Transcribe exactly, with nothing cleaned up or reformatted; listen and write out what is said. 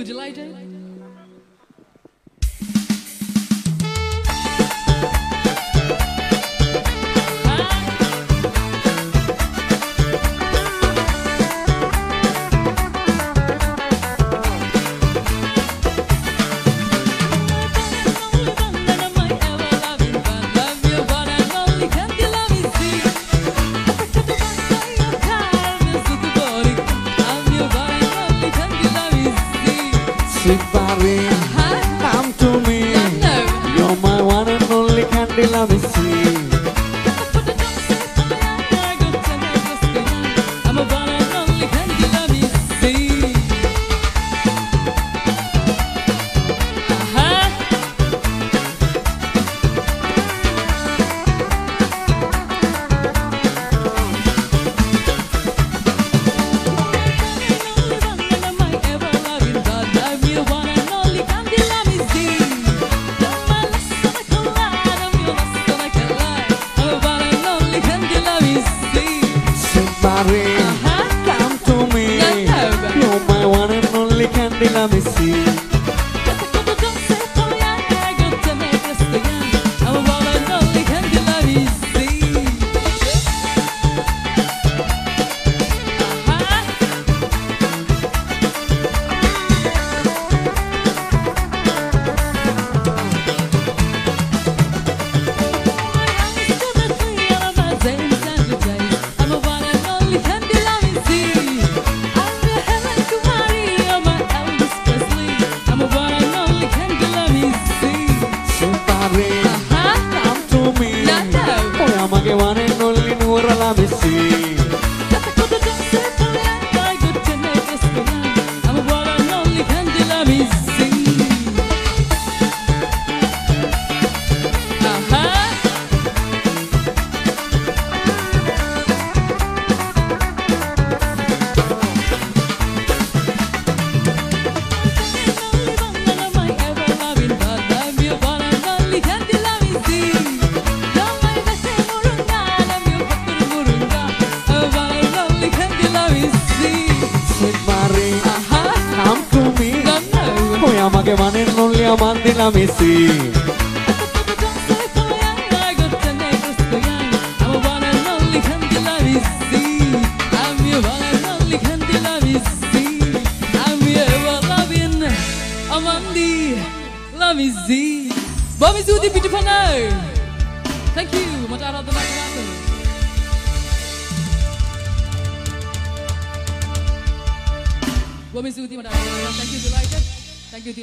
you, delighted? Sweet Barry, come to me. You're my one and only candy, let me see. I'm a one and only candy, let me see. Barry, come to me. You're my one and only candy, let me see. I'm a one and only candy, let me see. Make one and only Noora, let me see. I'm a one and only candy, let me see. Make one and only amante, let me see. I'm a one and only candy, let me see. I'm your one and only candy, let me see. I'm your ever-loving amante, let me see. Bobby Zuti Pitipana. Thank you. Matara the Nagarato. Bobby Zuti Matara. Thank you, delighted. Thank you.